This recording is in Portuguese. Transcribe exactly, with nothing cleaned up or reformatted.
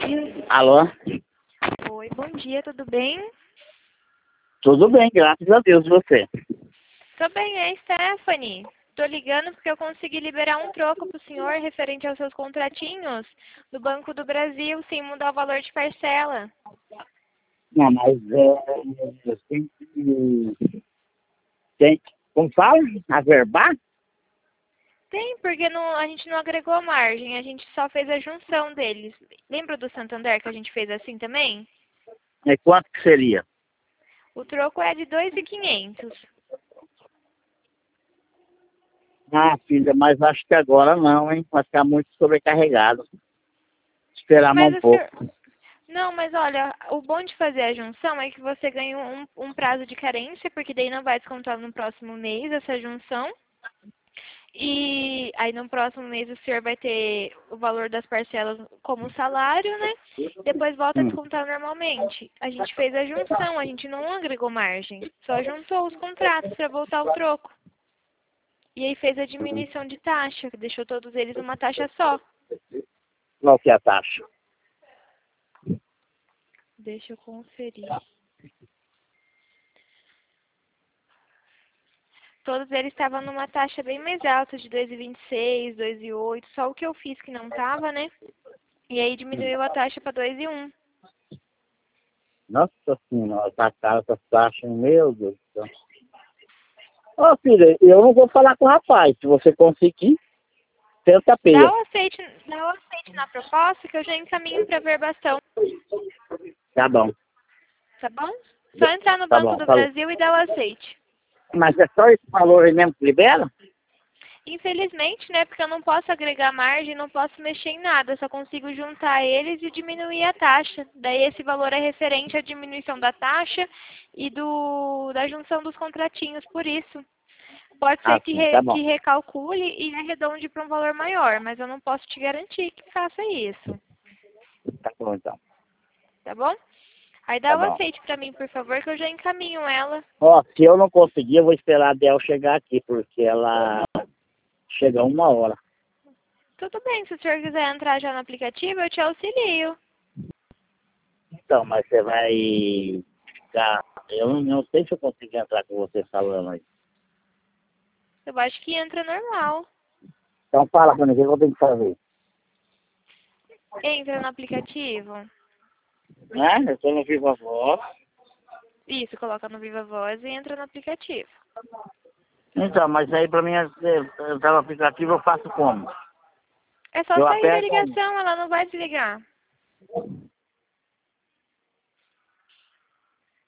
Alô? Oi, bom dia, tudo bem? Tudo bem, graças a Deus, e você? Tô bem, é Stephanie. Tô ligando porque eu consegui liberar um troco pro senhor referente aos seus contratinhos do Banco do Brasil, sem mudar o valor de parcela. Não, mas é, eu tenho que... Tem que, como fala? Averbar? Tem, porque não, a gente não agregou margem, a gente só fez a junção deles. Lembra do Santander que a gente fez assim também? É quanto que seria? O troco é de dois mil e quinhentos. Ah, filha, mas acho que agora não, hein? Vai ficar muito sobrecarregado. Esperar mais Mas um o pouco. senhor... Não, mas olha, o bom de fazer a junção é que você ganha um, um prazo de carência, porque daí não vai descontar no próximo mês essa junção. E aí no próximo mês o senhor vai ter o valor das parcelas como salário, né? Depois volta a Hum. descontar normalmente. A gente fez a junção, a gente não agregou margem. Só juntou os contratos para voltar o troco. E aí fez a diminuição de taxa, que deixou todos eles uma taxa só. Qual que é a taxa? Deixa eu conferir. Todos eles estavam numa taxa bem mais alta, de dois vírgula vinte e seis, dois vírgula oito. Só o que eu fiz que não estava, né? E aí diminuiu a taxa para dois vírgula um. Nossa senhora, tá caro essa taxa, meu Deus do céu. Ô, filha, eu não vou falar com o rapaz. Se você conseguir, tenta Dá peia. o aceite, dá o aceite na proposta que eu já encaminho para verbação, Tá bom, tá bom? Só entrar no tá Banco bom, do falou. Brasil e dar o aceite. Mas é só esse valor aí mesmo que libera? Infelizmente, né, porque eu não posso agregar margem, não posso mexer em nada, eu só consigo juntar eles e diminuir a taxa. Daí esse valor é referente à diminuição da taxa e do, da junção dos contratinhos, por isso. Pode ser Ah, que, sim, tá re, bom. que recalcule e arredonde para um valor maior, mas eu não posso te garantir que faça isso, Tá bom, então. tá bom? Aí Tá dá o bom. aceite para mim, por favor, que eu já encaminho ela. Ó, se eu não conseguir, eu vou esperar a Del chegar aqui, porque ela chega uma hora. Tudo bem, se o senhor quiser entrar já no aplicativo, eu te auxilio. Então, mas você vai ficar... Eu não, não sei se eu consigo entrar com você falando aí. Eu acho que entra normal. Então fala pra mim, o que eu tenho que fazer? Entra no aplicativo. Né? Eu tô no Viva Voz. Isso, coloca no Viva Voz e entra no aplicativo. Então, mas aí pra mim, eu- entrar no aplicativo, eu faço como? É só Eu sair da aperto onde? ligação, ela não vai desligar.